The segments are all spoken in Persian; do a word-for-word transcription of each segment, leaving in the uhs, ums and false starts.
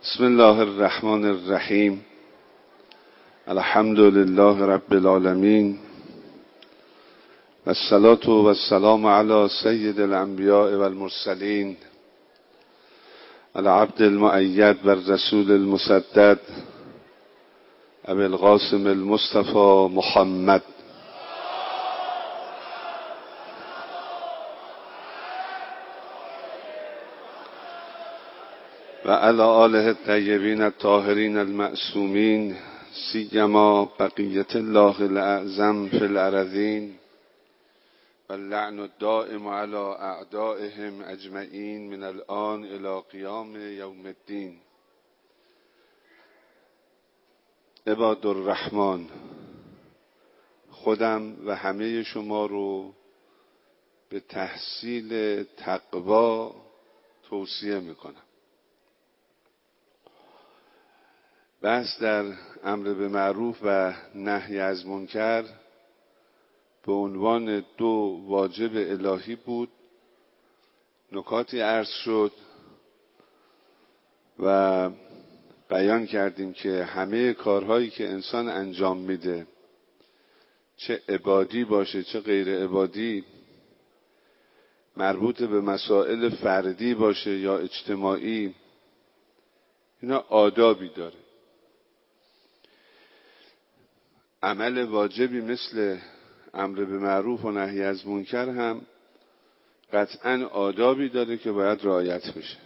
بسم الله الرحمن الرحیم. الحمد لله رب العالمین و الصلاة و السلام علی سید الانبیاء و المرسلین العبد المؤید و الرسول المسدد ابی القاسم المصطفى محمد و علی آله الطیبین الطاهرین المعصومین سیما بقیت الله الاعظم فی الارضین و اللعن الدائم علی اعدائهم اجمعین من الآن الی قیام یوم الدین. عباد الرحمن، خودم و همه شما رو به تحصیل تقوا توصیه میکنم. بحث در امر به معروف و نهی از منکر به عنوان دو واجب الهی بود. نکاتی عرض شد و بیان کردیم که همه کارهایی که انسان انجام میده، چه عبادی باشه چه غیر عبادی، مربوط به مسائل فردی باشه یا اجتماعی، اینا آدابی داره. عمل واجبی مثل امر به معروف و نهی از منکر هم قطعاً آدابی داره که باید رعایت بشه.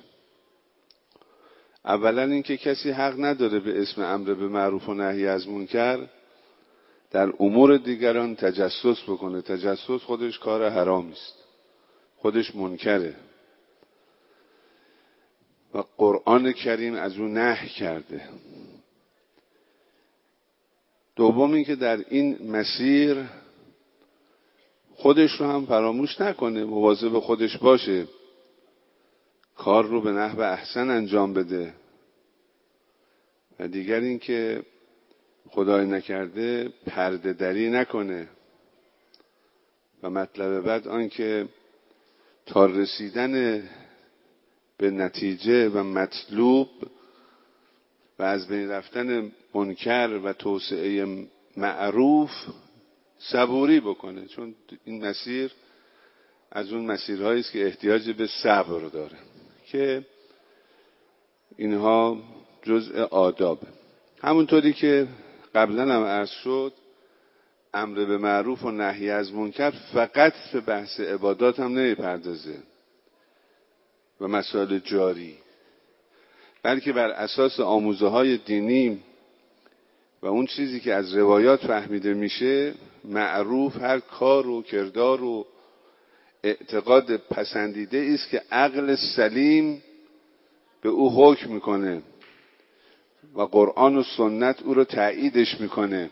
اولا اینکه کسی حق نداره به اسم امر به معروف و نهی از منکر در امور دیگران تجسس بکنه. تجسس خودش کار حرامی است، خودش منکره و قرآن کریم از اون نهی کرده. دوم اینکه در این مسیر خودش رو هم فراموش نکنه، مواظب خودش باشه، کار رو به نحو احسن انجام بده. و دیگر اینکه خدای نکرده پرده دری نکنه. و مطلب بعد آنکه تا رسیدن به نتیجه و مطلوب و از بین رفتن منکر و توسعه معروف صبوری بکنه، چون این مسیر از اون مسیرهایی است که احتیاج به صبر داره که اینها جزء آداب. همونطوری که قبلا هم عرض شد، امر به معروف و نهی از منکر فقط به بحث عبادات هم نمیپردازه و مسائل جاری، بلکه بر اساس آموزه های دینی و اون چیزی که از روایات فهمیده میشه، معروف هر کار و کردار و اعتقاد پسندیده است که عقل سلیم به او حکم میکنه و قرآن و سنت او رو تأییدش میکنه.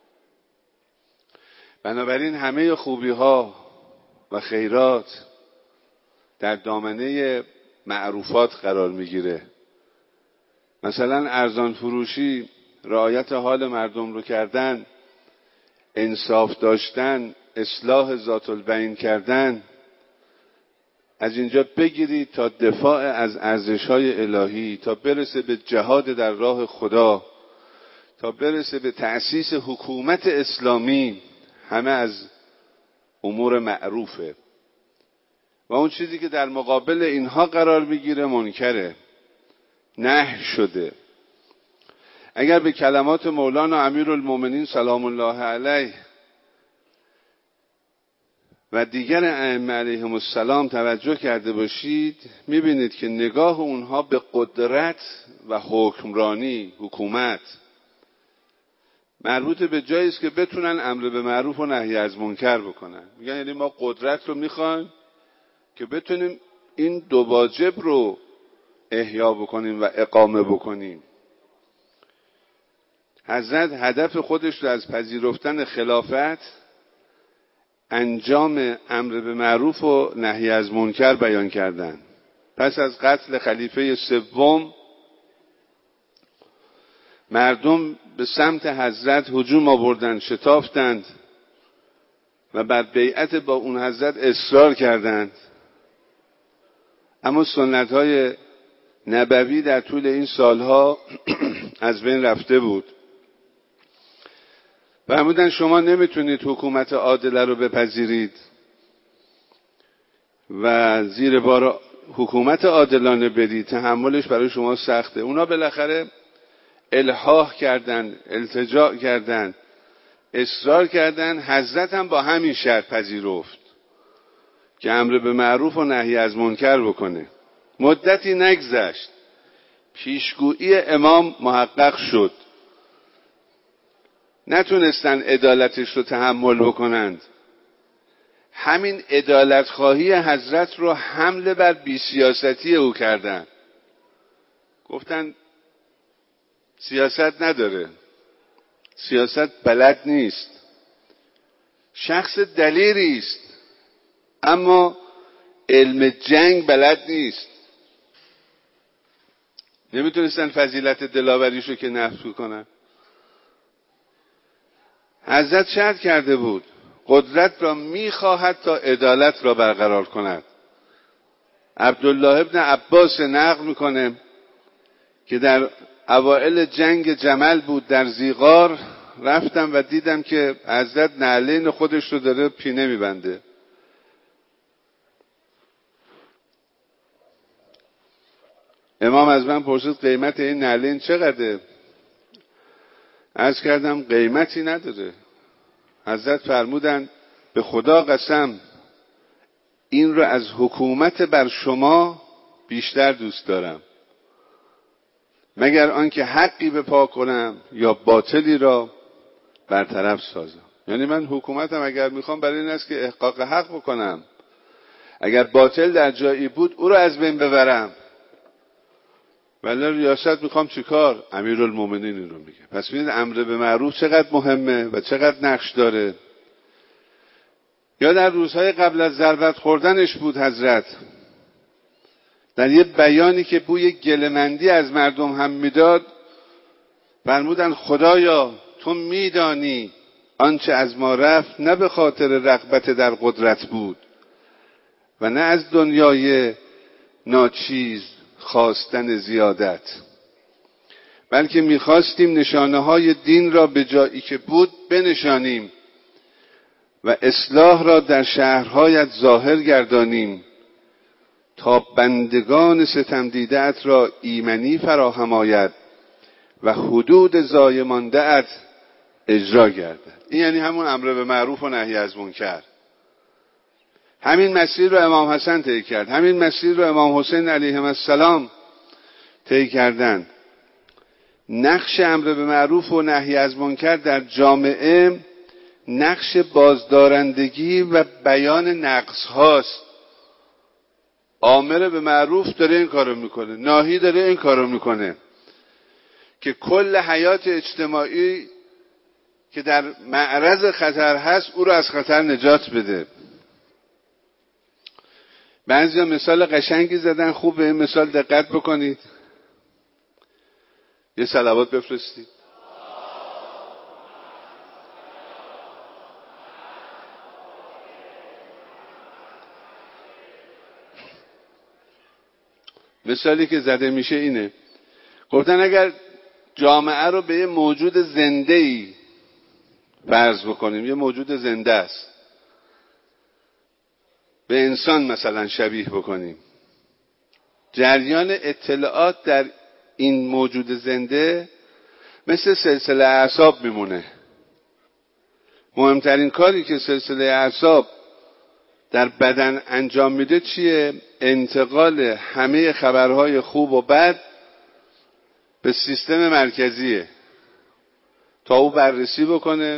بنابراین همه خوبی ها و خیرات در دامنه معروفات قرار میگیره. مثلا ارزان فروشی، رعایت حال مردم رو کردن، انصاف داشتن، اصلاح ذات البین کردن، از اینجا بگیرید تا دفاع از ارزش‌های الهی، تا برسه به جهاد در راه خدا، تا برسه به تأسیس حکومت اسلامی، همه از امور معروفه. و اون چیزی که در مقابل اینها قرار میگیره منکره، نهی شده. اگر به کلمات مولانا امیرالمومنین سلام الله علیه و دیگر ائمه علیهم السلام توجه کرده باشید، میبینید که نگاه اونها به قدرت و حکمرانی، حکومت، مربوط به جایی است که بتونن امر به معروف و نهی از منکر بکنن. میگن یعنی ما قدرت رو میخوایم که بتونیم این دو واجب رو احیا بکنیم و اقامه بکنیم. حضرت هدف خودش رو از پذیرفتن خلافت انجام امر به معروف و نهی از منکر بیان کردند. پس از قتل خلیفه سوم، مردم به سمت حضرت هجوم آوردند، شتافتند و بر بیعت با اون حضرت اصرار کردند. اما سنت‌های نبوی در طول این سالها از بین رفته بود. فرمودن شما نمیتونید حکومت عادله رو بپذیرید و زیر بار حکومت عادلانه بدید، تحملش برای شما سخته. اونا بالاخره الحاح کردن، التجا کردن، اصرار کردن. حضرت هم با همین شرط پذیرفت که امر به معروف و نهی از منکر بکنه. مدتی نگذشت، پیشگویی امام محقق شد. نتونستن عدالتش رو تحمل بکنند. همین عدالت خواهی حضرت رو حمله بر بی‌سیاستی او کردن. گفتن سیاست نداره، سیاست بلد نیست، شخص دلیری است اما علم جنگ بلد نیست. نمیتونستن فضیلت دلاوریش رو که نفی کنن. حضرت شرط کرده بود قدرت را میخواهد تا عدالت را برقرار کند. عبدالله ابن عباس نقل میکنه که در اوائل جنگ جمل بود، در زیغار رفتم و دیدم که حضرت نعلین خودش رو داره پینه میبنده. امام از من پرسید قیمت این نعلین چقدره؟ عرض کردم قیمتی نداره. حضرت فرمودند به خدا قسم این رو از حکومت بر شما بیشتر دوست دارم، مگر آنکه حقی به پا کنم یا باطلی را برطرف سازم. یعنی من حکومتم اگر میخوام برای این است که احقاق حق بکنم، اگر باطل در جایی بود او رو از بین ببرم. ولی ریاست میخوام چیکار؟ امیرالمومنین این رو میگه. پس ببینید امر به معروف چقدر مهمه و چقدر نقش داره. یا در روزهای قبل از ضربت خوردنش بود حضرت در یه بیانی که بوی گله‌مندی از مردم هم میداد فرمودن خدایا تو میدانی آنچه از ما رفت نه به خاطر رغبت در قدرت بود و نه از دنیای ناچیز خواستن زیادت، بلکه میخواستیم نشانه های دین را به جایی که بود بنشانیم و اصلاح را در شهرهایت ظاهر گردانیم تا بندگان ستم دیده‌ات را ایمنی فراهم آید و حدود ضایع مانده‌ات اجرا گردد. این یعنی همون امر به معروف و نهی از منکر. همین مسیر رو امام حسن طی کرد، همین مسیر رو امام حسین علیهم السلام طی کردند. نقش امر به معروف و نهی از منکر در جامعه نقش بازدارندگی و بیان نقص هاست. آمر به معروف داره این کارو میکنه، ناهی داره این کارو میکنه که کل حیات اجتماعی که در معرض خطر هست او رو از خطر نجات بده. بعضیا مثال قشنگی زدن، خوب به این مثال دقت بکنید. یه صلوات بفرستید. مثالی که زده میشه اینه، گفتن اگر جامعه رو به یه موجود زنده‌ای فرض بکنیم، یه موجود زنده است، به انسان مثلا شبیه بکنیم، جریان اطلاعات در این موجود زنده مثل سلسله اعصاب میمونه. مهمترین کاری که سلسله اعصاب در بدن انجام میده چیه؟ انتقال همه خبرهای خوب و بد به سیستم مرکزیه تا او بررسی بکنه،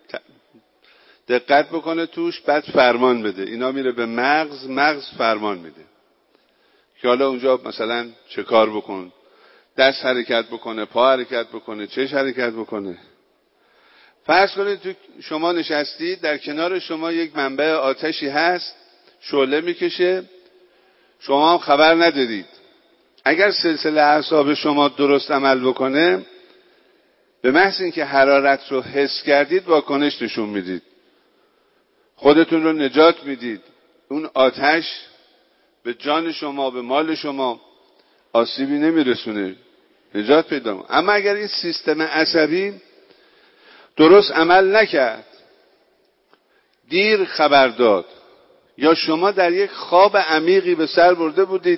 دقت بکنه توش، بعد فرمان بده. اینا میره به مغز، مغز فرمان میده که حالا اونجا مثلا چه کار بکن، دست حرکت بکنه، پا حرکت بکنه، چش حرکت بکنه. فرض کنید تو شما نشستید، در کنار شما یک منبع آتشی هست، شعله میکشه، شما هم خبر ندارید. اگر سلسله اعصاب شما درست عمل بکنه، به محض اینکه حرارت رو حس کردید واکنش نشون میدید، خودتون رو نجات میدید. اون آتش به جان شما، به مال شما آسیبی نمیرسونه، نجات پیدا میکنه. اما اگر این سیستم عصبی درست عمل نکرد، دیر خبر داد، یا شما در یک خواب عمیقی به سر برده بودید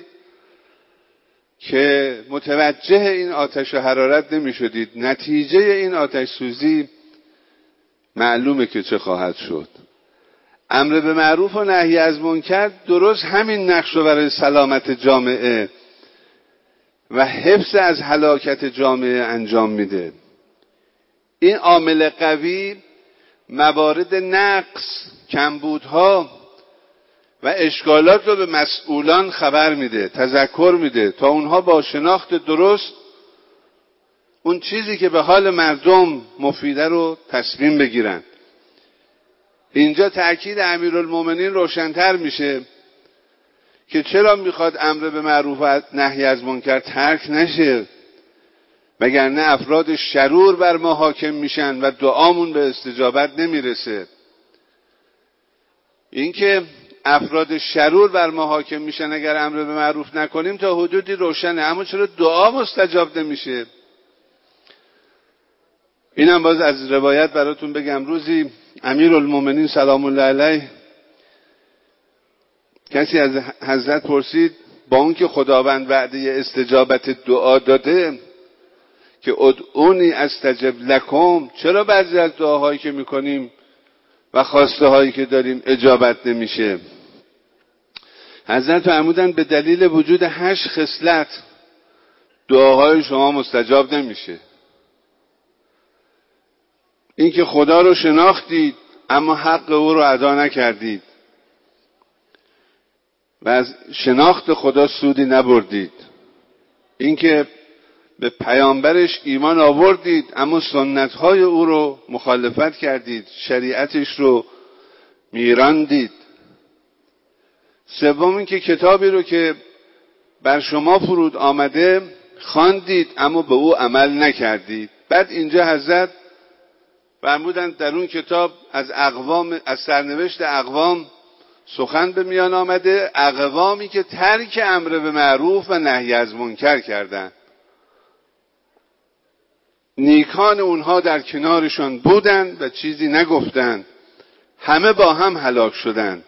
که متوجه این آتش و حرارت نمی شدید، نتیجه این آتش سوزی معلومه که چه خواهد شد. امر به معروف و نهی از منکر درست همین نقش رو برای سلامت جامعه و حفظ از هلاکت جامعه انجام میده. این عامل قوی موارد نقص، کمبودها و اشکالات رو به مسئولان خبر میده، تذکر میده تا اونها با شناخت درست اون چیزی که به حال مردم مفیده رو تصمیم بگیرن. اینجا تأکید امیرالمومنین روشن‌تر میشه که چرا میخواد امر به معروف و نهی از منکر ترک نشه، وگرنه افراد شرور بر ما حاکم میشن و دعامون به استجابت نمیرسه. اینکه افراد شرور بر ما حاکم میشن اگر امر به معروف نکنیم تا حدودی روشنه، اما چرا دعا مستجاب نمیشه؟ اینم باز از روایت براتون بگم. روزی امیرالمومنین سلام الله علیه، کسی از حضرت پرسید با اون که خداوند وعده استجابت دعا داده که ادعونی استجب لکم، چرا بعضی از دعاهایی که میکنیم و خواسته هایی که داریم اجابت نمیشه؟ حضرت فرمودن به دلیل وجود هشت خصلت دعاهای شما مستجاب نمیشه. اینکه خدا رو شناختید اما حق او رو ادا نکردید و از شناخت خدا سودی نبردید. اینکه به پیامبرش ایمان آوردید اما سنت‌های او رو مخالفت کردید، شریعتش رو میراندید. سوم اینکه کتابی رو که بر شما فرود آمده خواندید اما به او عمل نکردید. بعد اینجا حضرت فرمودند در اون کتاب از اقوام، از سرنوشت اقوام سخن به میان آمده، اقوامی که ترک امر به معروف و نهی از منکر کردند. نیکان اونها در کنارشان بودند و چیزی نگفتند، همه با هم هلاک شدند.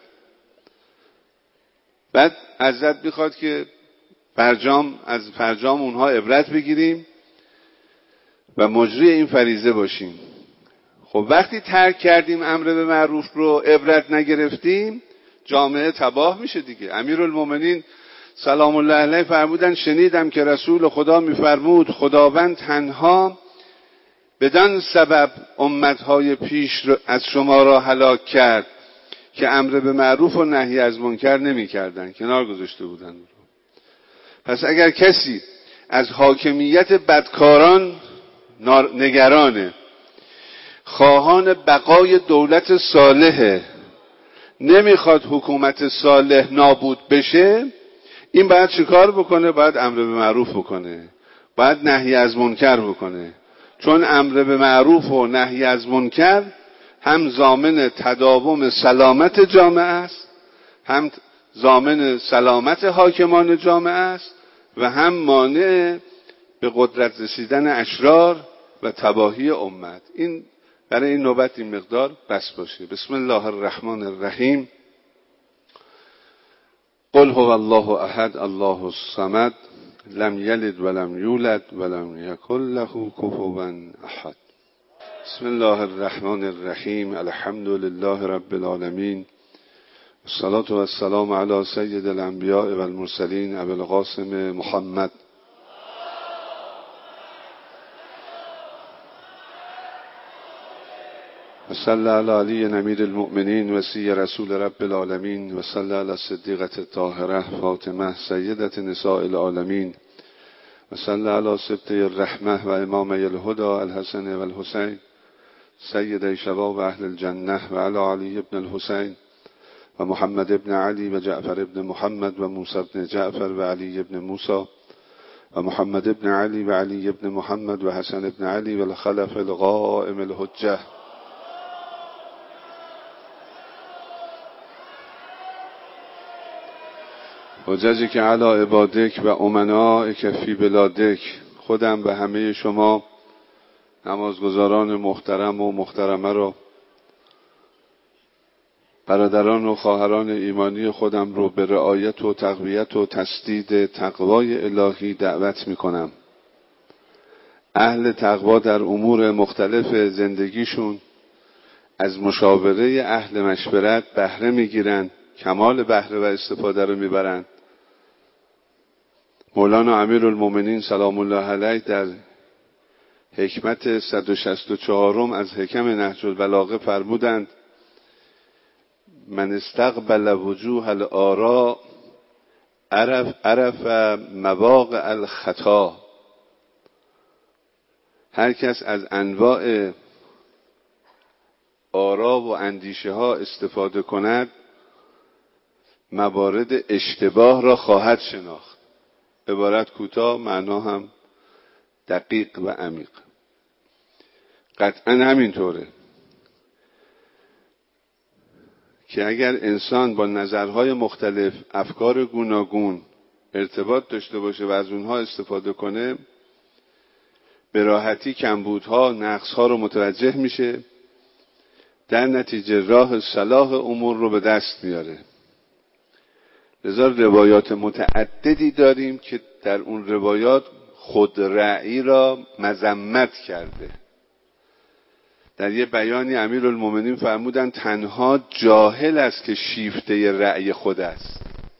بعد حضرت میخواد که فرجام از فرجام اونها عبرت بگیریم و مجری این فریضه باشیم. خب وقتی ترک کردیم امر به معروف رو، عبرت نگرفتیم، جامعه تباه میشه دیگه. امیرالمومنین سلام الله علیه فرمودن شنیدم که رسول خدا میفرمود خداوند تنها بدان سبب امتهای پیش از شما را هلاک کرد که امر به معروف و نهی از منکر نمی کردن، کنار گذاشته بودن. پس اگر کسی از حاکمیت بدکاران نگرانه، خواهان بقای دولت صالحه، نمیخواد حکومت صالح نابود بشه، این باید چیکار بکنه؟ باید امر به معروف بکنه، باید نهی از منکر بکنه. چون امر به معروف و نهی از منکر هم ضامن تداوم سلامت جامعه است، هم ضامن سلامت حاکمان جامعه است و هم مانع به قدرت رسیدن اشرار و تباهی امت. این برای این نوبت این مقدار بس باشه. بسم الله الرحمن الرحیم. قل هو الله احد الله الصمد لم یلد ولم یولد ولم یکن له کفوا احد. بسم الله الرحمن الرحیم. الحمد لله رب العالمین. الصلاة والسلام علی سید الانبیاء والمرسلین ابی القاسم محمد. و صلی علی علی امیر المؤمنین وصی رسول رب العالمین و صلی علی الصدیقة الطاهرة فاطمه سیدة نساء العالمین و صلی علی سبطی الرحمه و امامی الهدى الحسن و الحسین سید شباب اهل الجنه و علی علی ابن الحسین و محمد ابن علی و جعفر ابن محمد و موسی ابن جعفر و علی ابن موسی و محمد ابن علی و علی ابن محمد و حسن ابن علی و الخلف القائم الحجه. حججک علی عبادک و امنائک فی بلادک. خودم به همه شما نمازگزاران محترم و محترمه را، برادران و خواهران ایمانی خودم رو به رعایت و تقویت و تسدید تقوای الهی دعوت می کنم. اهل تقوا در امور مختلف زندگیشون از مشاوره اهل مشورت بهره میگیرن، کمال بهره و استفاده رو میبرن. مولانا امیرالمومنین سلام الله علیه در حکمت صد و شصت و چهارم از حکم نهج البلاغه فرمودند: من استقبل وجوه الآراء عرف عرف مواقع الخطا. هر کس از انواع آرا و اندیشه ها استفاده کند موارد اشتباه را خواهد شناخت. عبارت کوتاه، معنا هم دقیق و عمیق. قطعا همینطوره که اگر انسان با نظرهای مختلف، افکار گوناگون ارتباط داشته باشه و از اونها استفاده کنه، به راحتی کمبودها، نقصها رو متوجه میشه، در نتیجه راه صلاح امور رو به دست میاره. لذا روایات متعددی داریم که در اون روایات خود رأی را مذمت کرده. در یه بیانی امیرالمومنین فرمودن تنها جاهل است که شیفته رأی خود است.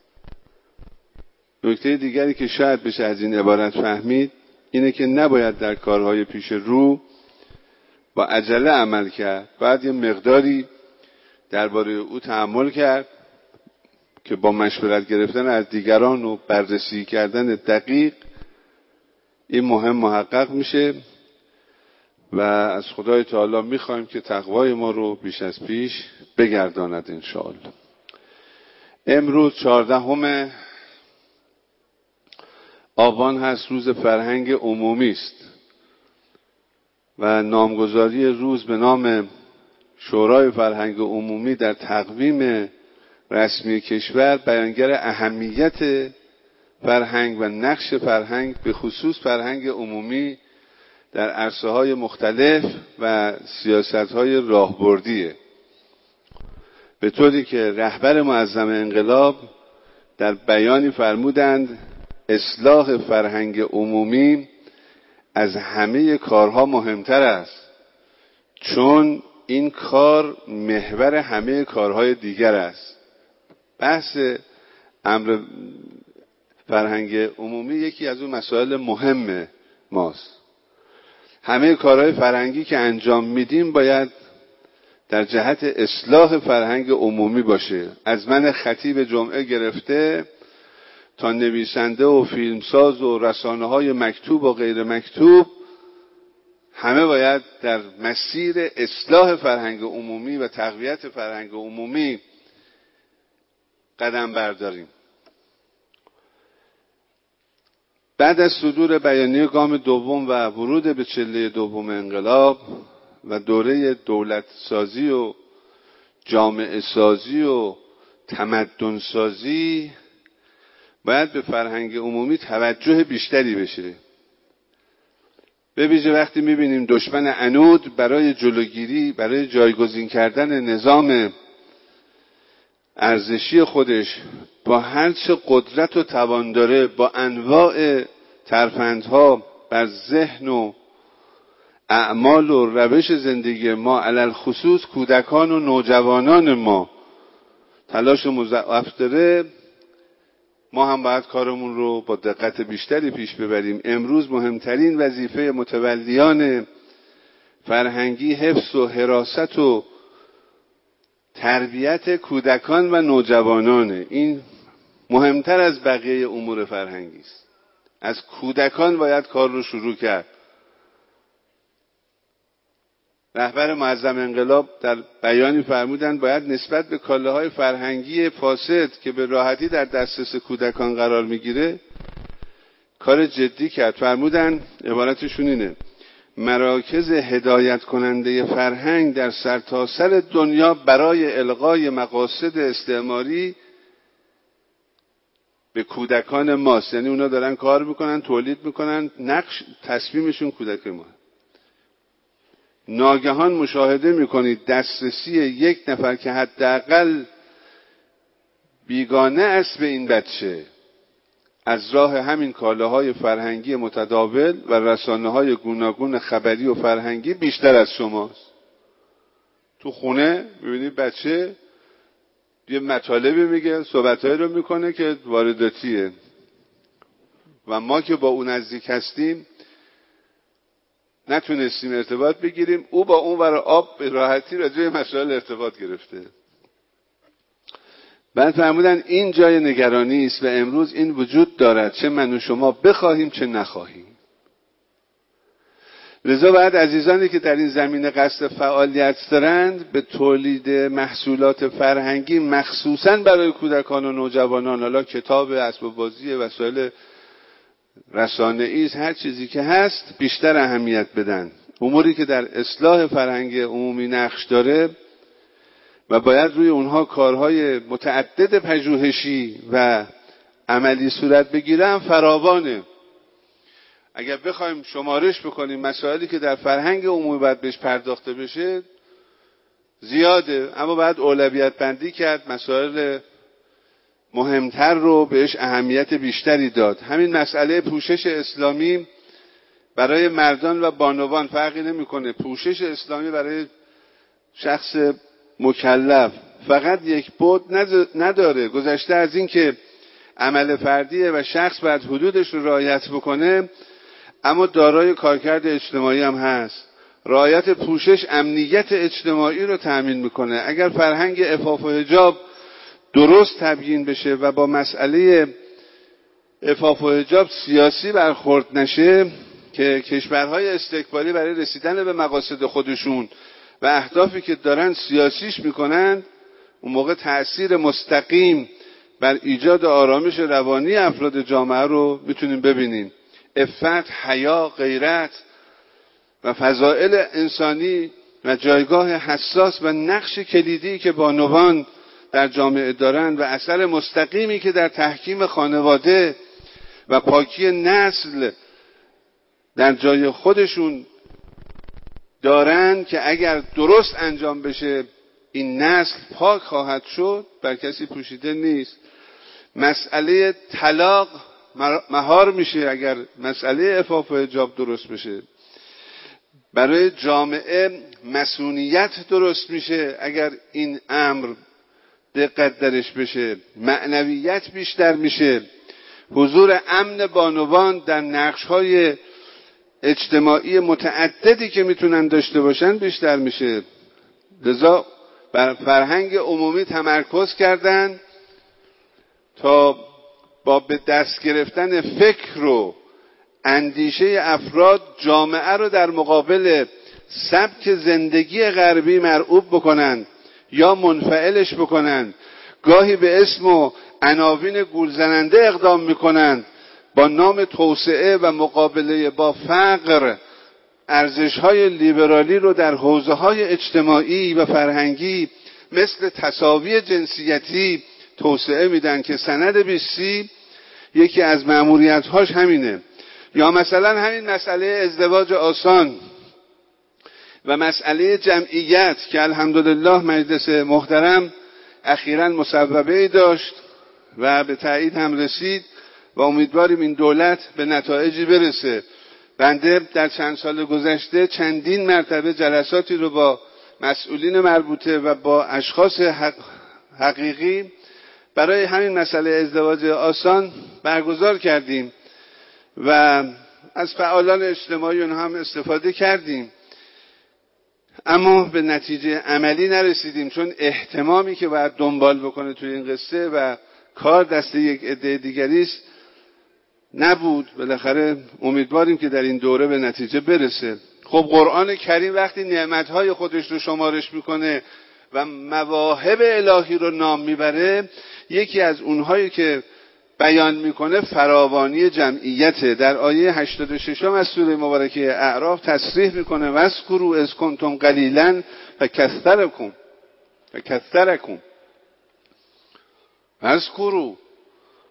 نکته دیگری که شاید بشه از این عبارت فهمید اینه که نباید در کارهای پیش رو با عجله عمل کرد. باید یه مقداری درباره او تأمل کرد که با مشورت گرفتن از دیگران و بررسی کردن دقیق این مهم محقق میشه و از خدای تعالی میخوایم که تقوای ما رو بیش از پیش بگرداند انشاءالله. امروز چهاردهم آبان هست، روز فرهنگ عمومی است و نامگذاری روز به نام شورای فرهنگ عمومی در تقویم رسمی کشور بیانگر اهمیت فرهنگ و نقش فرهنگ به خصوص فرهنگ عمومی در عرصه‌های مختلف و سیاست‌های راهبردیه. به طوری که رهبر معظم انقلاب در بیانی فرمودند اصلاح فرهنگ عمومی از همه کارها مهمتر است، چون این کار محور همه کارهای دیگر است. بحث امر فرهنگ عمومی یکی از اون مسائل مهم ماست. همه کارهای فرهنگی که انجام میدیم باید در جهت اصلاح فرهنگ عمومی باشه. از من خطیب جمعه گرفته تا نویسنده و فیلمساز و رسانه‌های مکتوب و غیر مکتوب، همه باید در مسیر اصلاح فرهنگ عمومی و تقویت فرهنگ عمومی قدم برداریم. بعد از صدور بیانیه گام دوم و ورود به چله دوم انقلاب و دوره دولت سازی و جامعه سازی و تمدن سازی، باید به فرهنگ عمومی توجه بیشتری بشه. به ویژه وقتی میبینیم دشمن عنود برای جلوگیری، برای جایگزین کردن نظام ارزشی خودش با هر چه قدرت و توان داره با انواع ترفندها بر ذهن و اعمال و روش زندگی ما، علل خصوص کودکان و نوجوانان ما تلاش مضاعف داره، ما هم باید کارمون رو با دقت بیشتری پیش ببریم. امروز مهمترین وظیفه متولیان فرهنگی حفظ و حراست و تربیت کودکان و نوجوانانه. این مهمتر از بقیه امور فرهنگی است. از کودکان باید کار رو شروع کرد. رهبر معظم انقلاب در بیانی فرمودند باید نسبت به کالاهای فرهنگی فاسد که به راحتی در دسترس کودکان قرار میگیره کار جدی کرد. فرمودند عبارتشون اینه: مراکز هدایت کننده فرهنگ در سرتاسر دنیا برای الغای مقاصد استعماری به کودکان ماست، یعنی اونا دارن کار میکنن، تولید میکنن، نقش تصمیمشون کودک ما. ناگهان مشاهده میکنید دسترسی یک نفر که حداقل بیگانه است به این بچه از راه همین کالاهای فرهنگی متداول و رسانه‌های گوناگون خبری و فرهنگی بیشتر از شماست. تو خونه میبینید بچه یه مطالبی میگه، صحبتایی رو میکنه که وارداتیه و ما که با اون نزدیک هستیم نتونستیم ارتباط بگیریم، او با اون ور آب به راحتی راجع به مسائل ارتباط گرفته. بعد فرمودن این جای نگرانی است و امروز این وجود دارد، چه من و شما بخواهیم چه نخواهیم. لذا باید عزیزانی که در این زمینه قصد فعالیت دارند به تولید محصولات فرهنگی مخصوصاً برای کودکان و نوجوانان، حالا کتاب، اسباب بازی، وسایل رسانه‌ای، هر چیزی که هست، بیشتر اهمیت بدن. اموری که در اصلاح فرهنگ عمومی نقش داره و باید روی اونها کارهای متعدد پژوهشی و عملی صورت بگیرن فراوانه. اگر بخوایم شمارش بکنیم مسائلی که در فرهنگ عمومی باید بهش پرداخته بشه زیاده، اما باید اولویت بندی کرد، مسائل مهمتر رو بهش اهمیت بیشتری داد. همین مسئله پوشش اسلامی برای مردان و بانوان فرقی نمیکنه. پوشش اسلامی برای شخص مکلف فقط یک بعد نداره، گذشته از این که عمل فردیه و شخص باید حدودش رو رعایت بکنه، اما دارای کارکرد اجتماعی هم هست. رعایت پوشش امنیت اجتماعی رو تأمین میکنه. اگر فرهنگ عفاف و حجاب درست تبیین بشه و با مسئله عفاف و حجاب سیاسی برخورد نشه که کشورهای استکباری برای رسیدن به مقاصد خودشون و اهدافی که دارن سیاسیش میکنن، اون موقع تأثیر مستقیم بر ایجاد آرامش روانی افراد جامعه رو میتونیم ببینیم. عفت، حیا، غیرت و فضائل انسانی و جایگاه حساس و نقش کلیدی که بانوان در جامعه دارند و اثر مستقیمی که در تحکیم خانواده و پاکی نسل در جای خودشون دارند که اگر درست انجام بشه این نسل پاک خواهد شد، بر کسی پوشیده نیست. مسئله طلاق مهار میشه اگر مسئله عفاف و حجاب درست بشه. برای جامعه مسئولیت درست میشه اگر این امر دقت درش بشه. معنویت بیشتر میشه. حضور امن بانوان در نقش‌های اجتماعی متعددی که میتونن داشته باشن بیشتر میشه. لذا بر فرهنگ عمومی تمرکز کردن تا با به دست گرفتن فکر و اندیشه افراد جامعه رو در مقابل سبک زندگی غربی مرعوب بکنن یا منفعلش بکنن. گاهی به اسم و عناوین گولزننده اقدام میکنن با نام توسعه و مقابله با فقر ارزش‌های لیبرالی رو در حوزه‌های اجتماعی و فرهنگی مثل تساوی جنسیتی توسعه میدن که سند بیست سی یکی از مأموریت‌هاش همینه. یا مثلا همین مسئله ازدواج آسان و مسئله جمعیت که الحمدلله مجلس محترم اخیراً مصوبه‌ای داشت و به تایید هم رسید و امیدواریم این دولت به نتایجی برسه. بنده در چند سال گذشته چندین مرتبه جلساتی رو با مسئولین مربوطه و با اشخاص حق حقیقی برای همین مسئله ازدواج آسان برگزار کردیم و از فعالان اجتماعی اون هم استفاده کردیم، اما به نتیجه عملی نرسیدیم، چون اهتمامی که باید دنبال بکنه توی این قصه و کار دست یک عده دیگری است نبود. بالاخره امیدواریم که در این دوره به نتیجه برسه. خب قرآن کریم وقتی نعمتهای خودش رو شمارش میکنه و مواهب الهی رو نام میبره، یکی از اونهایی که بیان میکنه فراوانی جمعیته. در آیه هشتاد و شش از سوره مبارکه اعراف تصریح میکنه واذکروا اذ کنتم قلیلا فکثرکم فکثرکم. واذکروا،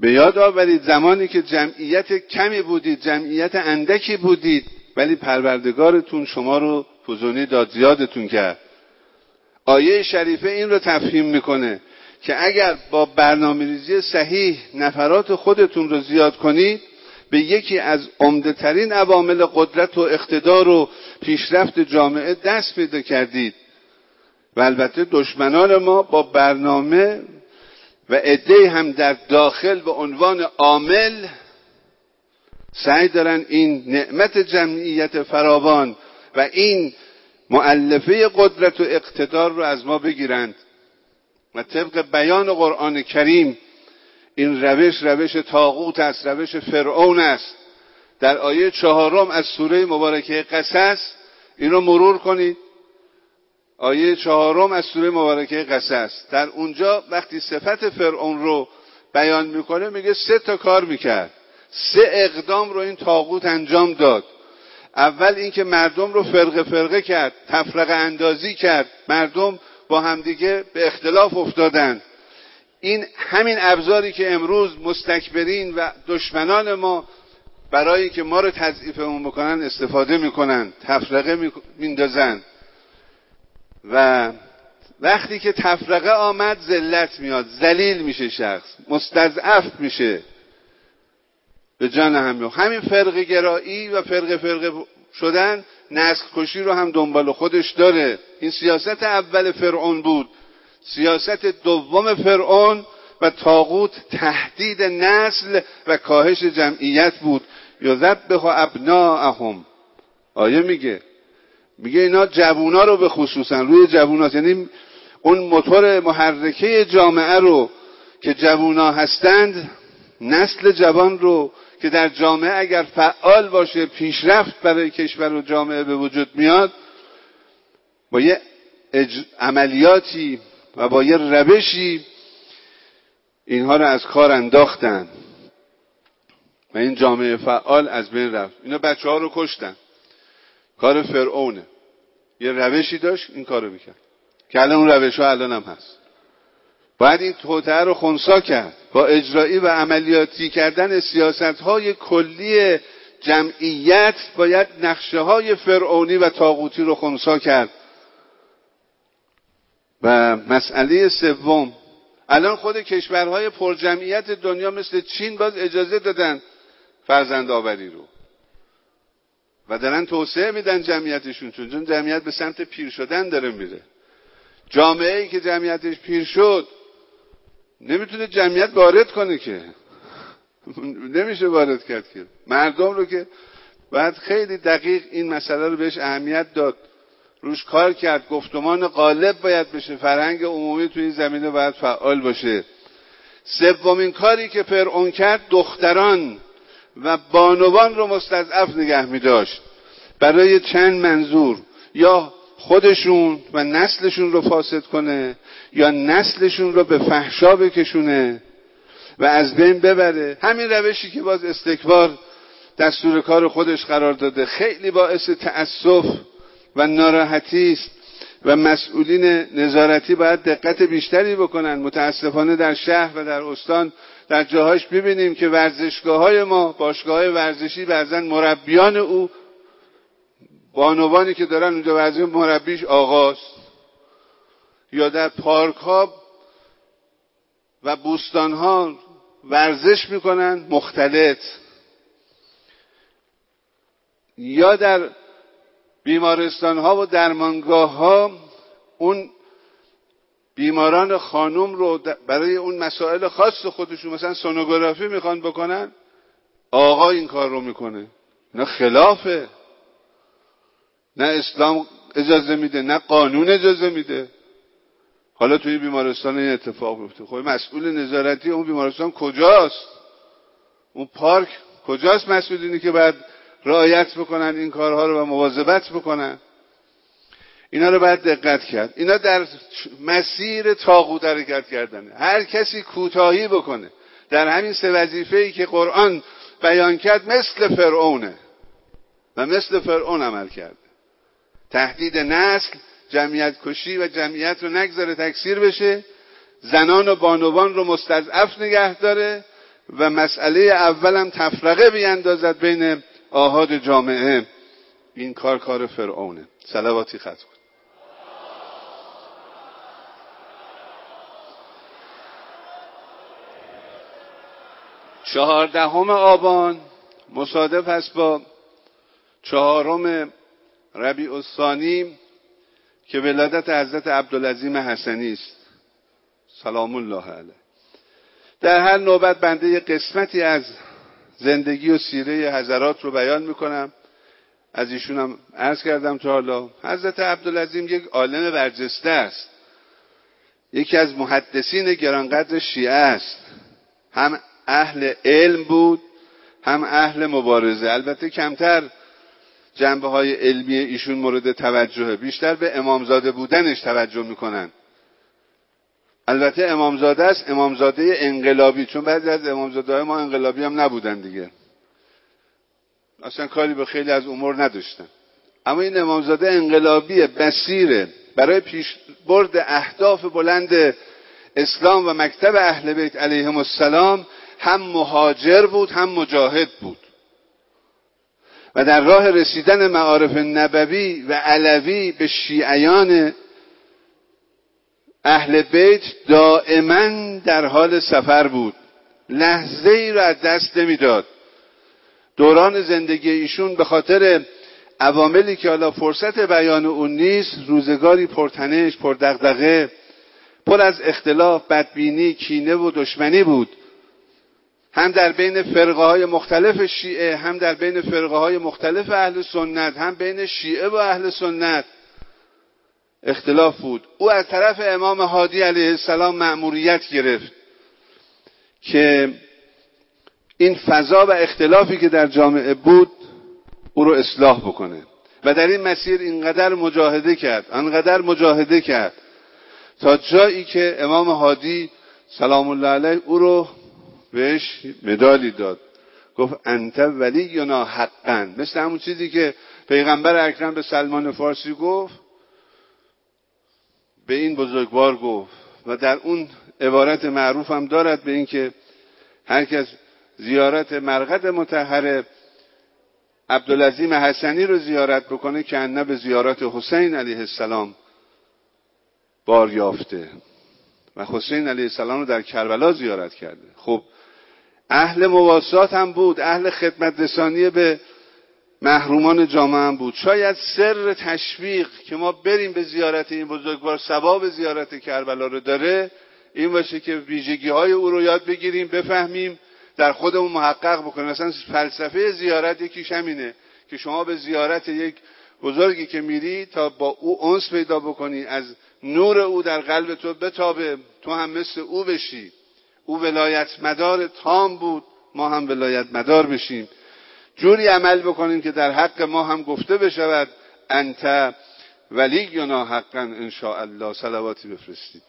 به یاد آورید زمانی که جمعیت کمی بودید، جمعیت اندکی بودید، ولی پروردگارتون شما رو فزونی داد، زیادتون کرد. آیه شریفه این رو تفهیم میکنه که اگر با برنامه‌ریزی صحیح نفرات خودتون رو زیاد کنید، به یکی از عمده ترین عوامل قدرت و اقتدار و پیشرفت جامعه دست پیدا کردید. و البته دشمنان ما با برنامه و عده‌ای هم در داخل به عنوان عامل سعی دارن این نعمت جمعیت فراوان و این مؤلفه قدرت و اقتدار رو از ما بگیرند. و طبق بیان قرآن کریم این روش روش طاغوت است، روش فرعون است. در آیه چهارم از سوره مبارکه قصص این رو مرور کنید. آیه چهارم از سوره مبارکه قصص، در اونجا وقتی صفت فرعون رو بیان میکنه میگه سه تا کار میکرد، سه اقدام رو این طاغوت انجام داد. اول اینکه مردم رو فرقه فرقه کرد، تفرقه اندازی کرد، مردم با همدیگه به اختلاف افتادن. این همین ابزاری که امروز مستکبرین و دشمنان ما برای که ما رو تضعیفمون بکنن استفاده میکنن، تفرقه میندازن. و وقتی که تفرقه آمد ذلت میاد، ذلیل میشه شخص، مستضعف میشه به جان همه. همین فرقه گرایی و فرقه فرقه شدن نسل کشی رو هم دنبال خودش داره. این سیاست اول فرعون بود. سیاست دوم فرعون و طاغوت تهدید نسل و کاهش جمعیت بود. یذبح ابناءهم، آیه میگه میگه اینا جوونا رو به خصوصا روی جوونا، یعنی اون موتور محرکه جامعه رو که جوونا هستند، نسل جوان رو که در جامعه اگر فعال باشه پیشرفت برای کشور و جامعه به وجود میاد، با یه اج... عملیاتی و با یه روشی اینها رو از کار انداختن و این جامعه فعال از بین رفت. اینا بچه ها رو کشتن. کار فرعونه. یه روشی داشت این کارو میکرد که الان اون روش ها الان هم هست. باید این توطئه رو خنثی کرد با اجرایی و عملیاتی کردن سیاست های کلی جمعیت. باید نقشه های فرعونی و طاغوتی رو خنثی کرد. و مسئله سوم، الان خود کشورهای پرجمعیت دنیا مثل چین باز اجازه دادن فرزند آوری رو و دارن توسعه میدن جمعیتشون، چون جمعیت به سمت پیر شدن داره میره. جامعه‌ای که جمعیتش پیر شد نمیتونه جمعیت وارد کنه که نمیشه وارد کرد که مردم رو که باید خیلی دقیق این مسئله رو بهش اهمیت داد، روش کار کرد. گفتمان غالب باید بشه، فرهنگ عمومی تو این زمینه باید فعال باشه. سومین کاری که فرعون کرد دختران و بانوان رو مستضعف نگه می داشت برای چند منظور، یا خودشون و نسلشون رو فاسد کنه یا نسلشون رو به فحشا بکشونه و از بین ببره. همین روشی که باز استکبار دستور کار خودش قرار داده خیلی باعث تأسف و ناراحتی است و مسئولین نظارتی باید دقت بیشتری بکنن. متاسفانه در شهر و در استان در جاهاش ببینیم که ورزشگاه‌های ما، باشگاه‌های ورزشی، بعضن مربیان او، بانوانی که دارن اونجا ورزش مربیش آقاست، یا در پارک‌ها و بوستان‌ها ورزش میکنن مختلط، یا در بیمارستان‌ها و درمانگاه‌ها اون بیماران خانم رو برای اون مسائل خاص خودشون مثلا سونوگرافی میخوان بکنن، آقا این کار رو میکنه. نه خلافه، نه اسلام اجازه میده، نه قانون اجازه میده. حالا توی بیمارستان این اتفاق میفته. خب مسئول نظارتی اون بیمارستان کجاست؟ اون پارک کجاست؟ مسئولینی که باید رعایت بکنن این کارها رو و مواظبت بکنن. اینا رو باید دقت کرد. اینا در مسیر طاغوت حرکت کردنه. هر کسی کوتاهی بکنه در همین سه وظیفه‌ای که قرآن بیان کرد مثل فرعونه و مثل فرعون عمل کرده. تهدید نسل، جمعیت کشی و جمعیت رو نگذاره تکثیر بشه، زنان و بانوان رو مستضعف نگه داره و مسئله اولم تفرقه بیندازد بین آحاد جامعه. این کار کار فرعونه. صلواتی ختم کن. چهاردهم آبان مصادف است با چهارم ربیع الثانی که ولادت حضرت عبدالعظیم حسنی است سلام الله علیه. در هر نوبت بنده قسمتی از زندگی و سیره حضرات رو بیان میکنم. از ایشون هم عرض کردم تا حالا. حضرت عبدالعظیم یک عالم برجسته است، یکی از محدثین گرانقدر شیعه است. هم اهل علم بود هم اهل مبارزه. البته کمتر جنبه های علمی ایشون مورد توجهه، بیشتر به امامزاده بودنش توجه میکنن. البته امامزاده است، امامزاده انقلابی، چون بعضی از امامزاده های ما انقلابی هم نبودن دیگه، اصلا کاری به خیلی از امور نداشتن. اما این امامزاده انقلابی بصیره، برای پیشبرد اهداف بلند اسلام و مکتب اهل بیت علیهم السلام هم مهاجر بود هم مجاهد بود و در راه رسیدن معارف نبوی و علوی به شیعیان اهل بیت دائما در حال سفر بود، لحظه ای را از دست نمیداد. دوران زندگی ایشون به خاطر عواملی که حالا فرصت بیان اون نیست، روزگاری پرتنش، پردغدغه، پر از اختلاف، بدبینی، کینه و دشمنی بود. هم در بین فرقه های مختلف شیعه، هم در بین فرقه های مختلف اهل سنت، هم بین شیعه و اهل سنت اختلاف بود. او از طرف امام هادی علیه السلام مأموریت گرفت که این فضا و اختلافی که در جامعه بود او رو اصلاح بکنه و در این مسیر اینقدر مجاهده کرد، انقدر مجاهده کرد تا جایی که امام هادی سلام الله علیه او رو بهش مدالی داد. گفت انت ولینا حقا، مثل همون چیزی که پیغمبر اکرم به سلمان فارسی گفت به این بزرگوار گفت. و در اون عبارت معروف هم دارد به این که هر کس زیارت مرقد مطهر عبدالعظیم حسنی رو زیارت بکنه که انه به زیارت حسین علیه السلام بار یافته و حسین علیه السلام رو در کربلا زیارت کرده. خب اهل مواسات هم بود، اهل خدمت رسانی به محرومان جامعه هم بود. شاید سر تشویق که ما بریم به زیارت این بزرگوار، ثواب زیارت کربلا رو داره، این باشه که ویژگی های او رو یاد بگیریم، بفهمیم، در خودمون محقق بکنیم. مثلا فلسفه زیارت یکیش همینه که شما به زیارت یک بزرگی که میری تا با او انس پیدا بکنی، از نور او در قلب تو بتابه، تو هم مثل او بشی. او ولایت مدار تام بود، ما هم ولایت مدار بشیم، جوری عمل بکنیم که در حق ما هم گفته بشود انت ولینا حقا ان شاء الله. صلواتی بفرستید.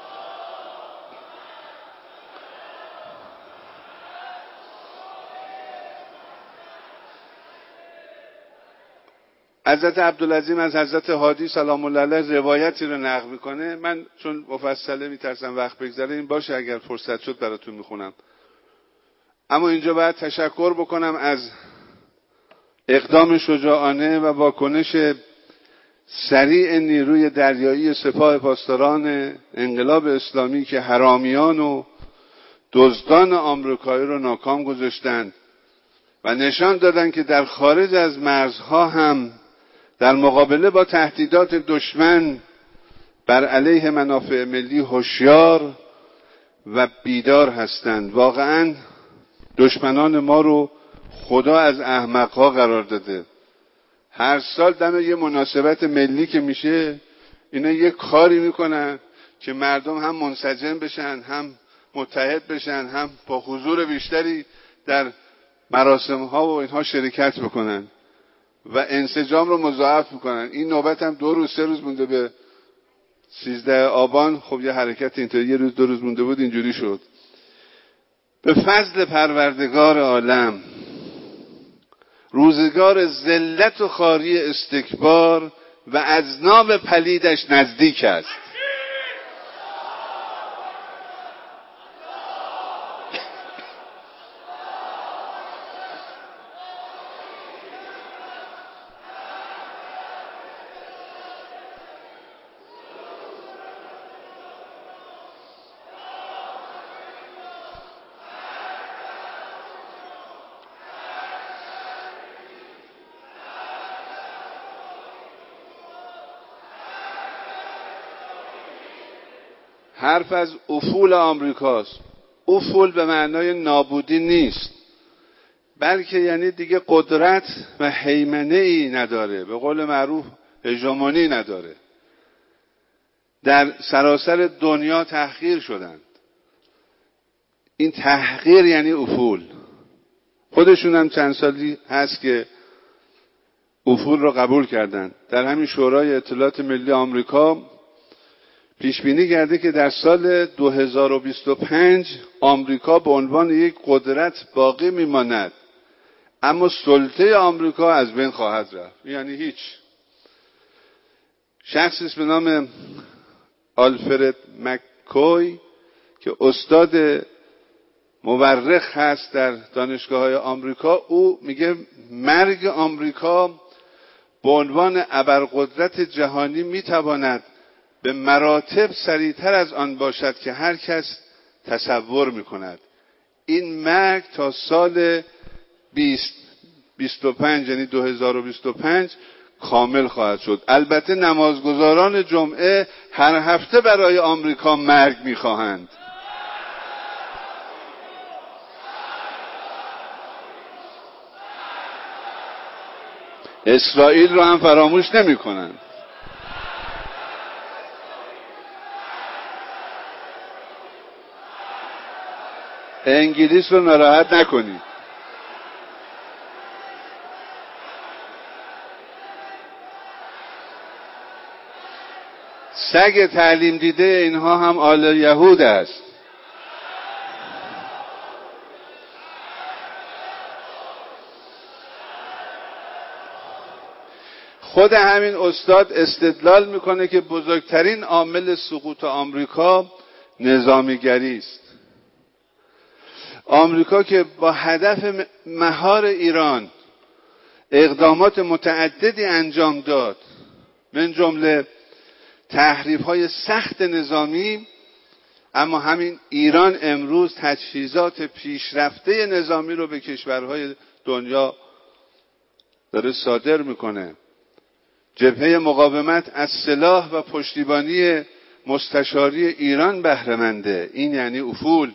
حضرت عبدالعظیم از حضرت هادی سلام الله علیه روایتی رو نقل میکنه. من چون مفصله میترسم وقت بگذره، این باشه اگر فرصت شد براتون میخونم. اما اینجا باید تشکر بکنم از اقدام شجاعانه و واکنش سریع نیروی دریایی سپاه پاسداران انقلاب اسلامی که حرامیان و دزدان آمریکایی رو ناکام گذاشتند و نشان دادند که در خارج از مرزها هم در مقابله با تهدیدات دشمن بر علیه منافع ملی هوشیار و بیدار هستند. واقعا دشمنان ما رو خدا از احمقها قرار داده. هر سال دم یه مناسبت ملی که میشه اینا یه کاری میکنن که مردم هم منسجم بشن، هم متحد بشن، هم با حضور بیشتری در مراسم ها و اینها شرکت بکنن و انسجام رو مضاعف میکنن. این نوبت هم دو روز سه روز مونده به سیزده آبان. خب یه حرکت اینطوری یه روز دو روز مونده بود، اینجوری شد. به فضل پروردگار عالم روزگار ذلت و خواری استکبار و اذناب پلیدش نزدیک است. حرف از افول آمریکاست. افول به معنای نابودی نیست، بلکه یعنی دیگه قدرت و هیمنه‌ای نداره، به قول معروف هژمونی نداره. در سراسر دنیا تحقیر شدند. این تحقیر یعنی افول. خودشون هم چند سالی هست که افول رو قبول کردند. در همین شورای اطلاعات ملی آمریکا پیش بینی کرده که در سال دو هزار و بیست و پنج آمریکا به عنوان یک قدرت باقی میماند، اما سلطه آمریکا از بین خواهد رفت. یعنی هیچ. شخصی به نام آلفرد مککوی که استاد مورخ هست در دانشگاه‌های آمریکا، او میگه مرگ آمریکا به عنوان ابرقدرت جهانی میتواند به مراتب سریعتر از آن باشد که هر کس تصور میکند. این مرگ تا سال بیست و پنج یعنی دو هزار و بیست و پنج کامل خواهد شد. البته نمازگزاران جمعه هر هفته برای آمریکا مرگ میخواهند. اسرائیل رو هم فراموش نمی کنند. انگلیس رو ناراحت نکنید. سگ تعلیم دیده اینها هم آل یهود است. خود همین استاد استدلال میکنه که بزرگترین عامل سقوط آمریکا نظامیگری است. آمریکا که با هدف مهار ایران اقدامات متعددی انجام داد، من جمله تحریف‌های سخت نظامی، اما همین ایران امروز تجهیزات پیشرفته نظامی رو به کشورهای دنیا داره صادر میکنه. جبهه مقاومت از سلاح و پشتیبانی مستشاری ایران بهره منده. این یعنی افول.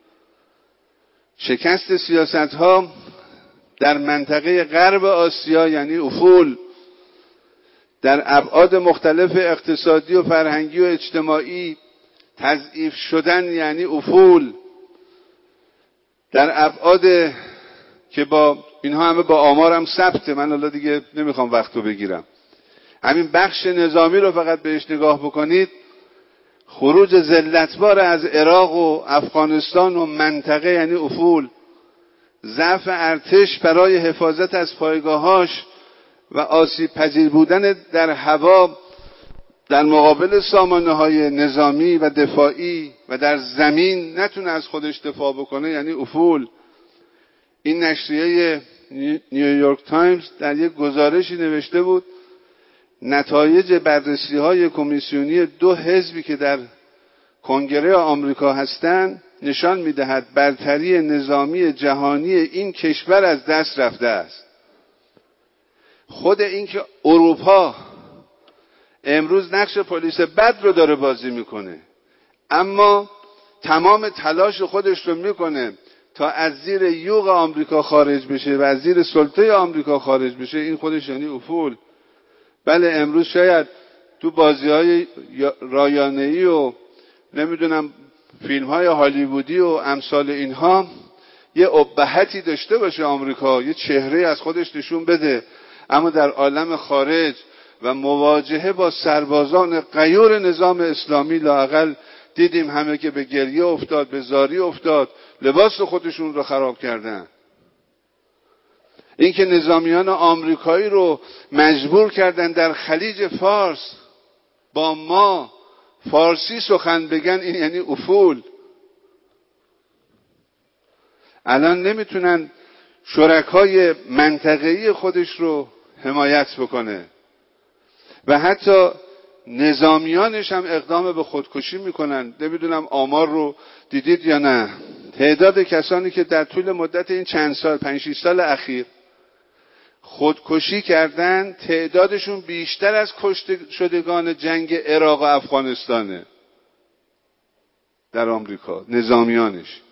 شکست سیاست‌ها در منطقه غرب آسیا یعنی افول. در ابعاد مختلف اقتصادی و فرهنگی و اجتماعی تضعیف شدن یعنی افول. در ابعاد که با اینها همه با آمارم ثبته، من حالا دیگه نمیخوام وقتو بگیرم، همین بخش نظامی رو فقط بهش نگاه بکنید، خروج ذلتبار از عراق و افغانستان و منطقه یعنی افول. ضعف ارتش برای حفاظت از پایگاهاش و آسیب پذیر بودن در هوا در مقابل سامانه های نظامی و دفاعی و در زمین نتونه از خودش دفاع بکنه یعنی افول. این نشریه نیویورک تایمز در یک گزارشی نوشته بود نتایج بررسی های کمیسیونی دو حزبی که در کنگره آمریکا هستند نشان میدهد برتری نظامی جهانی این کشور از دست رفته است. خود این که اروپا امروز نقش پلیس بد رو داره بازی میکنه، اما تمام تلاش خودش رو میکنه تا از زیر یوغ آمریکا خارج بشه و از زیر سلطه آمریکا خارج بشه، این خودش یعنی افول. بله امروز شاید تو بازی‌های رایانه‌ای و نمیدونم فیلم‌های هالیوودی و امثال اینها یه ابهتی داشته باشه آمریکا، یه چهره از خودش نشون بده، اما در عالم خارج و مواجهه با سربازان غیور نظام اسلامی لااقل دیدیم همه که به گریه افتاد، به زاری افتاد، لباس خودشون رو خراب کردن. این که نظامیان آمریکایی رو مجبور کردن در خلیج فارس با ما فارسی سخن بگن، این یعنی افول. الان نمیتونن شرکای منطقه‌ای خودش رو حمایت بکنه و حتی نظامیانش هم اقدام به خودکشی میکنن. نمیدونم آمار رو دیدید یا نه، تعداد کسانی که در طول مدت این چند سال پنج شش سال اخیر خودکشی کردن تعدادشون بیشتر از کشته شدگان جنگ عراق و افغانستانه. در آمریکا، نظامیانش،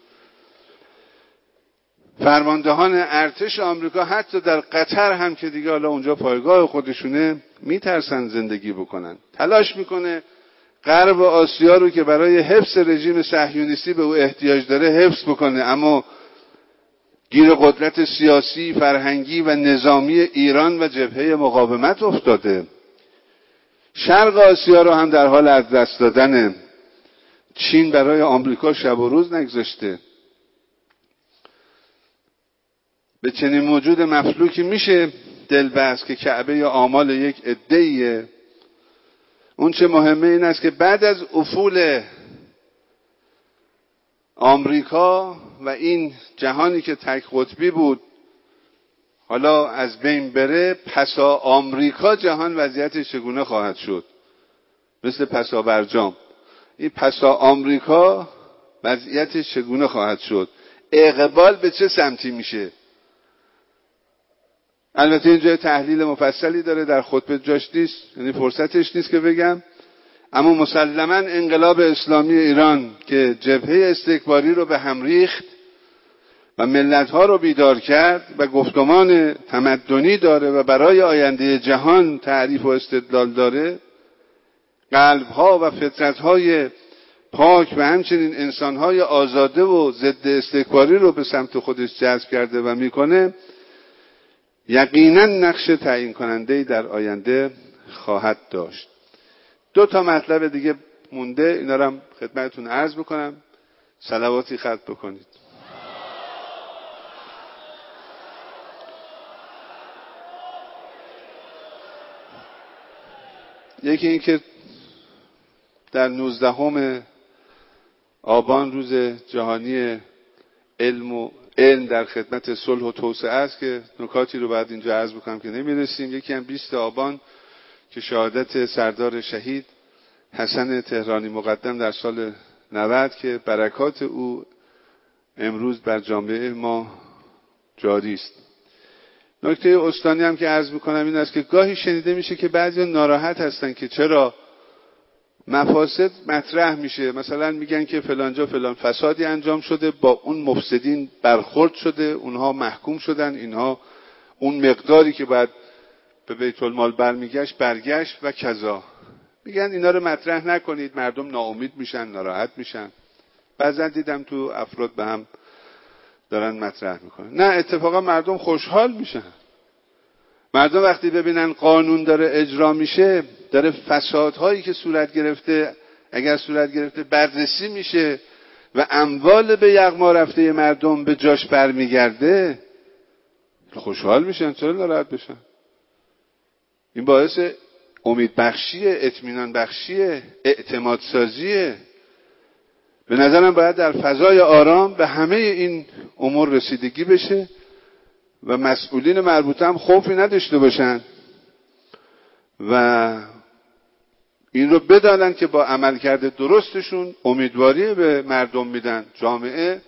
فرماندهان ارتش آمریکا، حتی در قطر هم که دیگه حالا اونجا پایگاه خودشونه، میترسن زندگی بکنن. تلاش میکنه غرب آسیا رو که برای حفظ رژیم صهیونیستی به او احتیاج داره حفظ بکنه، اما گیر قدرت سیاسی، فرهنگی و نظامی ایران و جبهه مقاومت افتاده. شرق آسیا رو هم در حال از دست دادن. چین برای آمریکا شب و روز نگذاشته. به چنین موجود مفلوکی میشه دل بست که کعبه آمال یک عده‌ایه. اون چه مهمه این است که بعد از افول آمریکا و این جهانی که تک قطبی بود حالا از بین بره، پسا آمریکا جهان وضعیتش چگونه خواهد شد؟ مثل پسا برجام. این پسا آمریکا وضعیتش چگونه خواهد شد؟ اقبال به چه سمتی میشه؟ البته اینجا تحلیل مفصلی داره، در خطبه جاش نیست، یعنی فرصتش نیست که بگم، اما مسلماً انقلاب اسلامی ایران که جبهه استکباری رو به هم ریخت و ملت‌ها رو بیدار کرد و گفتمان تمدنی داره و برای آینده جهان تعریف و استدلال داره، قلب‌ها و فطرت‌های پاک و همچنین انسان‌های آزاده و ضد استکباری رو به سمت خودش جذب کرده و میکنه، یقیناً نقش تعیین کننده‌ای در آینده خواهد داشت. دو تا مطلب دیگه مونده، اینا رو هم خدمتتون عرض بکنم، صلواتی ختم بکنید. یکی این که در نوزدهم آبان روز جهانی علم و علم در خدمت صلح و توسعه است که نکاتی رو بعد اینجا عرض بکنم که نمی‌رسیم. یکی هم بیست آبان که شهادت سردار شهید حسن تهرانی مقدم در سال نود که برکات او امروز بر جامعه ما جاری است. نکته استانی هم که عرض میکنم این است که گاهی شنیده میشه که بعضی ناراحت هستن که چرا مفاسد مطرح میشه، مثلا میگن که فلانجا فلان فسادی انجام شده، با اون مفسدین برخورد شده، اونها محکوم شدن، اینها اون مقداری که باید به بیت المال برمیگشت برگشت و کذا. میگن اینا رو مطرح نکنید، مردم ناامید میشن، ناراحت میشن. بعضا دیدم تو افراد به هم دارن مطرح میکنن. نه، اتفاقا مردم خوشحال میشن. مردم وقتی ببینن قانون داره اجرا میشه، داره فسادهایی که صورت گرفته، اگر صورت گرفته بررسی میشه و اموال به یغما رفته مردم به جاش برمیگرده، خوشحال میشن. چرا ناراحت بشن؟ این باعث امید بخشیه، اطمینان بخشیه، اعتماد سازیه. به نظرم باید در فضای آرام به همه این امور رسیدگی بشه و مسئولین مربوطه هم خوفی نداشته باشن و این رو بدانن که با عملکرد درستشون امیدواری به مردم میدن. جامعه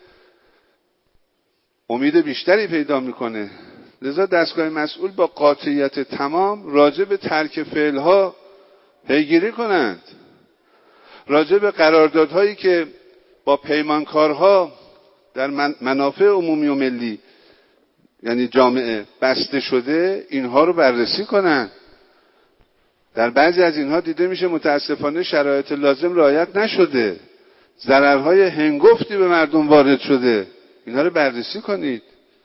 امید بیشتری پیدا میکنه. لذا دستگاه مسئول با قاطعیت تمام راجع به ترک فعلها پیگیری کنند، راجع به قراردادهایی که با پیمانکارها در منافع عمومی و ملی یعنی جامعه بسته شده، اینها رو بررسی کنند. در بعضی از اینها دیده میشه متاسفانه شرایط لازم رعایت نشده، ضررهای هنگفتی به مردم وارد شده، اینها رو بررسی کنید.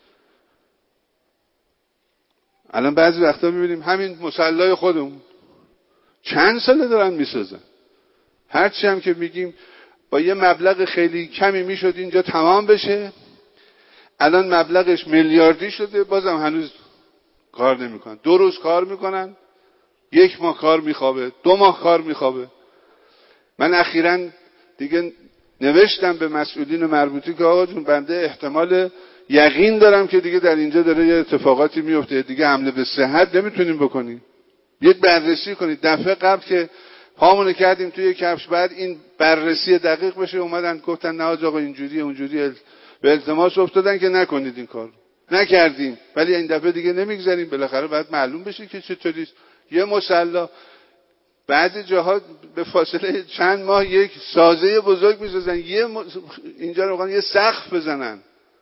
الان بعضی وقتا میبینیم همین مصلی خودمون چند ساله دارن میسازن، هرچی هم که میگیم با یه مبلغ خیلی کمی میشد اینجا تمام بشه، الان مبلغش میلیاردی شده، بازم هنوز کار نمیکنن. دو روز کار میکنن، یک ماه کار میخوابه، دو ماه کار میخوابه. من اخیراً دیگه نوشتم به مسئولین مربوطه که آقا جون بنده احتمال یقین دارم که دیگه در اینجا داره یه اتفاقاتی میفته، دیگه حمله به صحت نمیتونیم بکنیم، یک بررسی کنید. دفعه قبل که پامونو کردیم توی کفش، بعد این بررسی دقیق بشه، اومدن گفتن نه آقا اینجوریه اونجوریه، به التماس افتادن که نکنید این کار. نکردیم، ولی این دفعه دیگه نمیگذاریم، بالاخره باید معلوم بشه که چطوریست. یه مصلی بعضی جاها به فاصله چند ماه یک سازه بزرگ میسازن، یه م... اینجا رو بخوان یه سقف بزنن.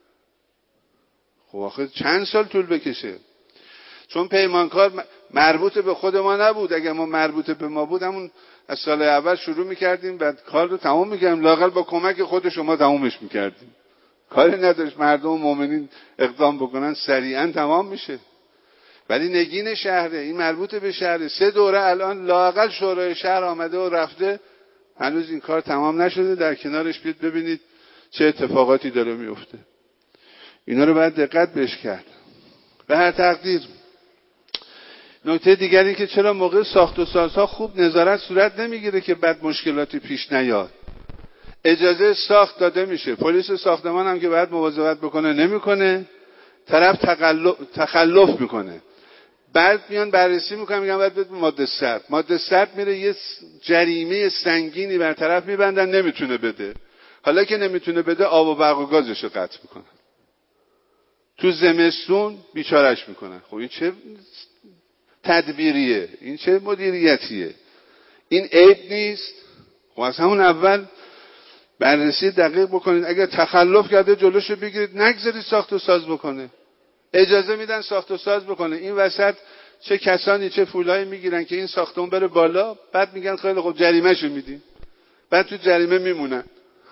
خب آخه چند سال طول بکشه؟ چون پیمانکار مربوط به خود ما نبود. اگر ما مربوط به ما بود همون از سال اول شروع میکردیم، بعد کار رو تمام میکردیم، لااقل با کمک خود شما تمامش میکردیم. کاری نداشت مردم و مؤمنین اقدام بکنن سریعا تمام میشه. ولی نگین شهره، این مربوط به شهره. سه دوره الان لااقل شورای شهر آمده و رفته، هنوز این کار تمام نشده. در کنارش بیاد ببینید چه اتفاقاتی داره میفته. اینا رو باید دقت بهش کرد. به هر تقدیر نکته دیگری که چرا موقع ساخت و سازها خوب نظارت صورت نمیگیره که بعد مشکلاتی پیش نیاد. اجازه ساخت داده میشه، پلیس ساختمان هم که باید مواظبت بکنه نمیکنه، طرف تخلف, تخلف میکنه. بعد میان بررسی میکنن، میگن باید بده ماده صد. ماده صد میره یه جریمه سنگینی بر طرف میبندن، نمیتونه بده. حالا که نمیتونه بده آب و برق و گازشو قطع میکنن. تو زمستون بیچارش میکنن. خب این چه تدبیریه؟ این چه مدیریتیه؟ این عیب نیست؟ خب از همون اول بررسی دقیق بکنید. اگر تخلف کرده جلوشو بگیرید، نگذارید ساخت و ساز بکنه. اجازه میدن ساخت و ساز بکنه. این وسط چه کسانی چه پولایی میگیرن که این ساختمون بره بالا، بعد میگن خیلی خوب جریمه‌شو میدیم، بعد تو جریمه میمونن.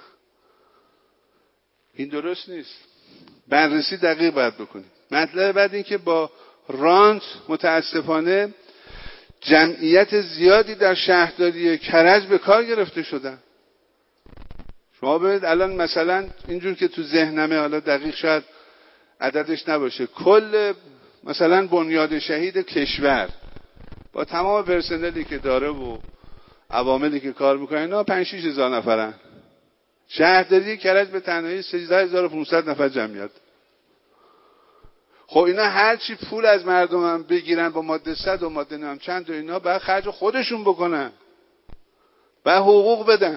این درست نیست. بررسی دقیق باید بکنید. مطلب بعد این که با رانت متاسفانه جمعیت زیادی در شهرداری کرج به کار گرفته شدن. شما ببینید الان مثلا اینجور که تو ذهنمه، حالا دقیق شاید عددش نباشه، کل مثلا بنیاد شهید کشور با تمام پرسنلی که داره و عواملی که کار میکنه اینا پنج شش هزار نفرن. شهرداری کرج به تنهایی سیزده هزار و پانصد نفر جمعیت. خب اینا هر چی پول از مردم هم بگیرن با ماده صد و ماده نام چند و اینا، باید خرج خودشون بکنن، باید حقوق بدن.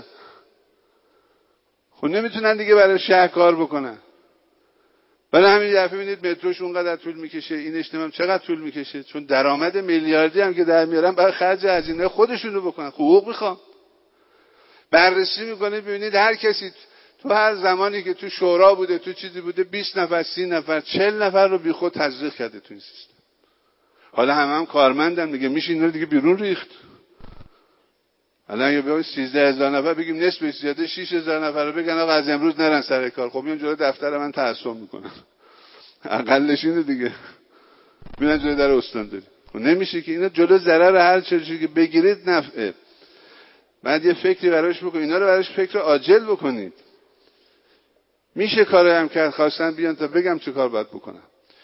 خب نمیتونن دیگه برای شهر کار بکنن. برای همین دفعه ببینید متروش اونقدر طول میکشه، اینش نمیم چقدر طول میکشه، چون درآمد میلیاردی هم که در میارن باید خرج هزینه خودشون رو بکنن. حقوق میخوام. بررسی میکنید ببینید هر کسی تو هر زمانی که تو شورا بوده، تو چیزی بوده، بیست نفر، سی نفر، چهل نفر رو بیخود تزریق کرده تو این سیستم. حالا همه هم کارمندن دیگه، میشه اینا رو دیگه بیرون ریخت. حالا اگه بگیم سیزده هزار نفر بگیم نصفش زیاده شش هزار نفر رو بگن آقا از امروز نرن سر کار. خب میان جلوی دفتر من تعصب میکنن. اقلش اینه دیگه. میرن جلوی در استانداری. خب نمیشه که اینا جلو ضرر هر چیزی که بگیرید نفعه. بعد یه فکری براش بکنید، اینا رو براش فکر عاجل بکنید. میشه کاری هم کرد، خواستن بیان تا بگم چه کار باید بکنم.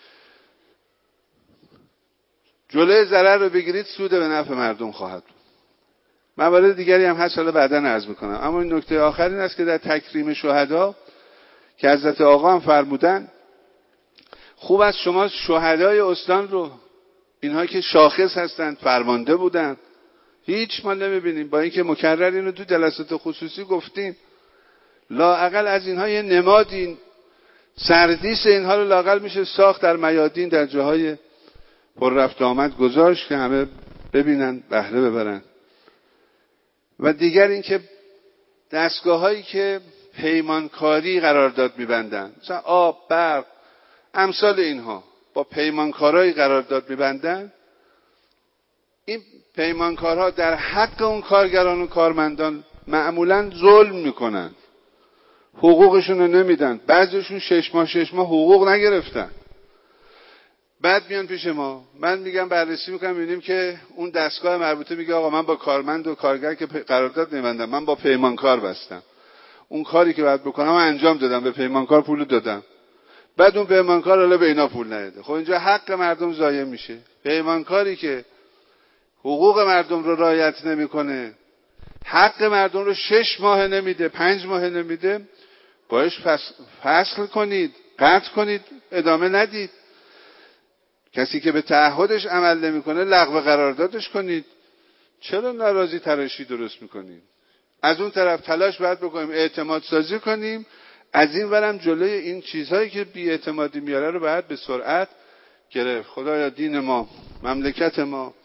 جلوی ضرر رو بگیرید، سود به نفع مردم خواهد بود. موارد دیگری هم هست، حالا بعداً عرض میکنم. اما این نکته آخر این است که در تکریم شهدا که حضرت آقا هم فرمودن، خوب است شما شهدای استان رو، اینها که شاخص هستند، فرمانده بودند، هیچ ما نمیبینیم. با اینکه مکرر اینو تو جلسات خصوصی گفتیم، لااقل از اینها یه نمادین، سردیس اینها رو لااقل میشه ساخت در میادین، در جاهای پر رفت آمد گذاشت که همه ببینن، بهره ببرن. و دیگر این که دستگاه هایی که پیمانکاری قرارداد میبندن، مثلا آب، برق، امثال اینها با پیمانکارای قرارداد میبندن، این پیمانکارها در حق اون کارگران و کارمندان معمولا ظلم میکنن، حقوقشون رو نمیدن. بعضیشون شش ماه شش ماه حقوق نگرفتن، بعد میان پیش ما. من میگم بررسی میکنم میبینیم که اون دستگاه مربوطه میگه آقا من با کارمند و کارگر که قرارداد نمیبندم، من با پیمانکار بستم، اون کاری که باید بکنم انجام دادم، به پیمانکار پول دادم، بعد اون پیمانکار حالا به اینا پول نده. خب اینجا حق مردم ضایع میشه. پیمانکاری که حقوق مردم رو رعایت نمیکنه، حق مردم رو شش ماه نمیده، پنج ماه نمیده، باش فصل کنید، قطع کنید، ادامه ندید. کسی که به تعهدش عمل نمیکنه لغو قراردادش کنید. چرا ناراضی تراشی درست میکنیم؟ از اون طرف تلاش باید بکنیم اعتماد سازی کنیم، از این ورم جلوی این چیزهایی که بی اعتمادی میاره رو باید به سرعت گرفت. خدایا دین ما، مملکت ما،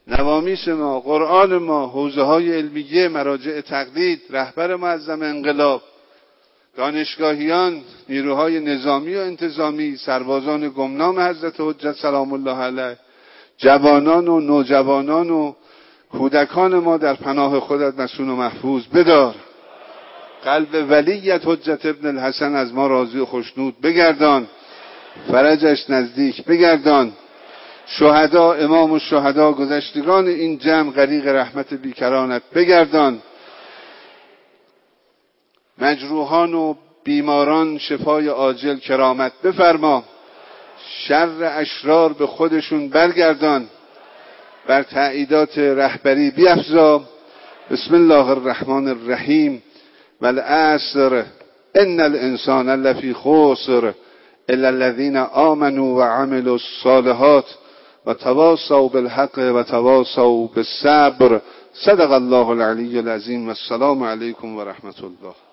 نوامیس ما، قرآن ما، حوزه های علمیه، مراجع تقلید، رهبر معظم انقلاب، دانشگاهیان، نیروهای نظامی و انتظامی، سربازان گمنام حضرت حجت سلام الله علیه، جوانان و نوجوانان و کودکان ما در پناه خودت مسون و محفوظ بدار. قلب ولیت حجت ابن الحسن از ما راضی و خوشنود بگردان، فرجش نزدیک بگردان. شهدا، امام و شهدا، گذشتگان این جمع غریق رحمت بیکرانت بگردان. مجروحان و بیماران شفای عاجل کرامت بفرما. شر اشرار به خودشون برگردان. بر تأییدات رهبری بیفزا. بسم الله الرحمن الرحیم. والعصر ان الانسان لفی خسر الا الذین آمنوا وعملوا الصالحات وتواصوا بالحق وتواصوا بالصبر. صدق الله العلی العظیم. والسلام علیکم و رحمت الله.